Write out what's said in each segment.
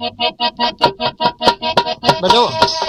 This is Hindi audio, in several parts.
बजो।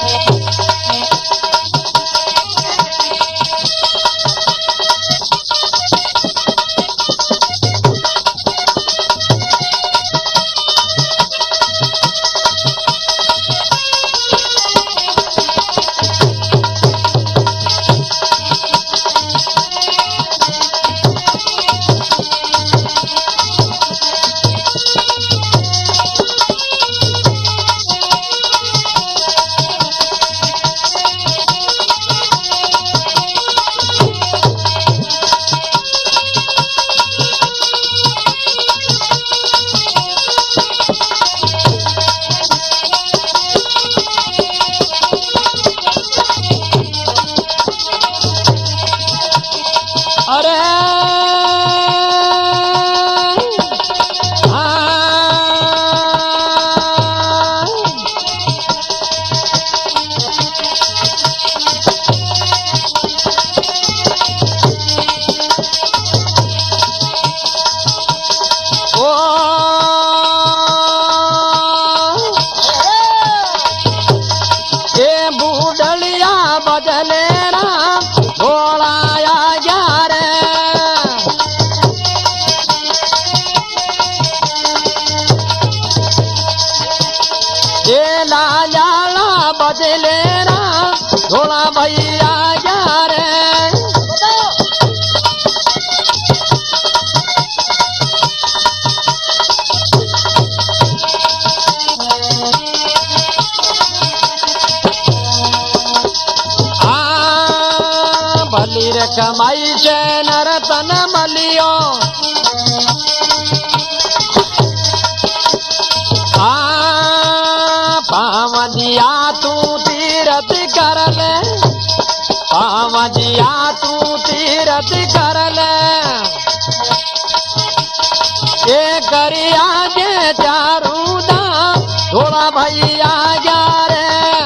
अरे ये बूढ़लिया बदले राम घोड़ाया जा रे। ये लाला बदले राम घोड़ा भैया जा रे। बलिर कमाई से नरतन मलियो पाव दिया तू तीरथ कर ले, पाव दिया तू तीरथ कर ले। ये करिया जे चारू दाम थोड़ा भैया जा रे।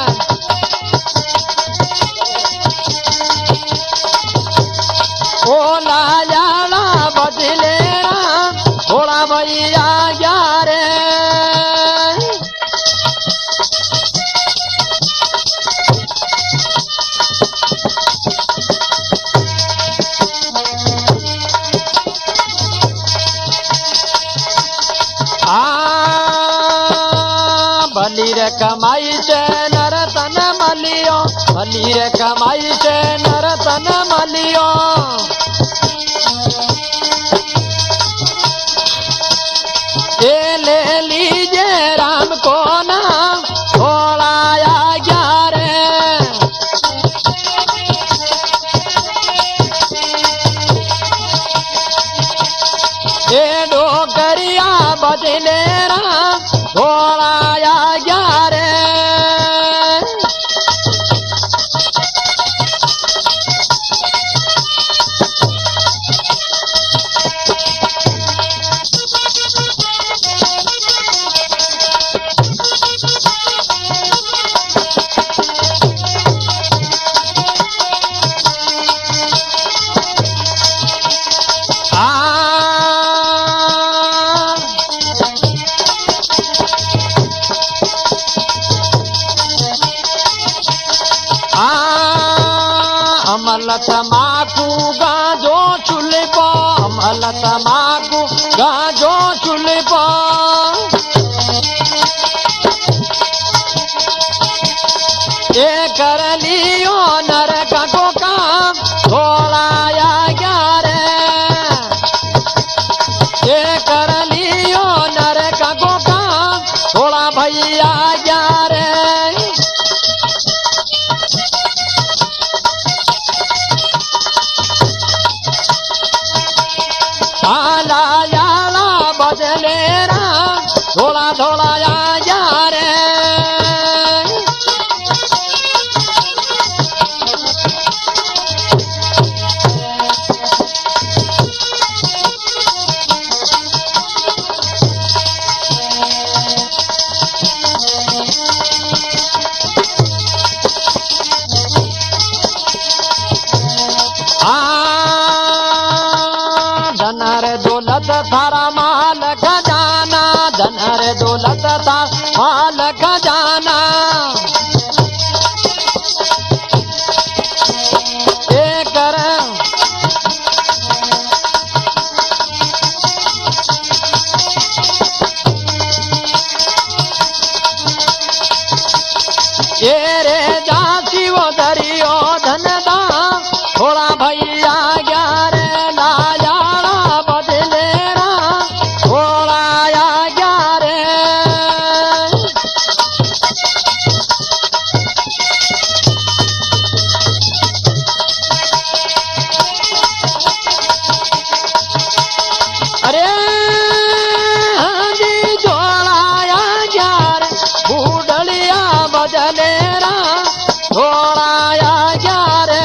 ओ लाला बदले राम थोड़ा भैया जा रे। बलिर कमाई से नरतन मलियो, बलिर कमाई से नरतन मलियो। ये ले लीजिए राम को नाम घोड़ाया जा रे। ये डोकरिया बदले राम घोड़ाया जा रे। अमल तमाकू गांजो चूल्हे पर, अमल तमाकू गांजो चूल्हे पर। ये कर लियो नरक को काम घोड़ाया जा रे। ये कर लियो नरक को काम घोड़ा भैया जा रे। लाला बदले राम थोड़ा थोड़ा जा रे। धन रे दौलत थारा माल खजाना, धन रे दौलत था माल खजाना कर ये रे जासी वो दरियो धनदा थोड़ा भैया ग्यारे लाया बदलेरा थोड़ा या ग्यारे अरे हाँ जी जोड़ाया ग्यारे बूढ़लिया बदलेरा थोड़ा या ग्यारे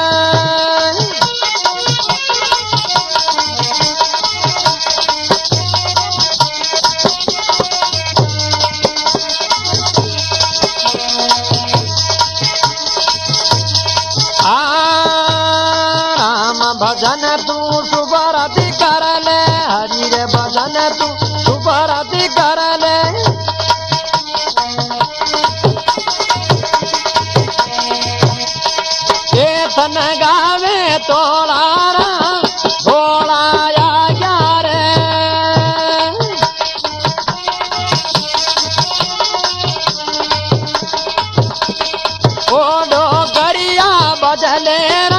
भजन तू सुबरती कर ले हरि रे भजन तू सुबरती कर ले केतन गावे तोड़ा थोड़ा या ग्यारे ओ डोगरिया बदले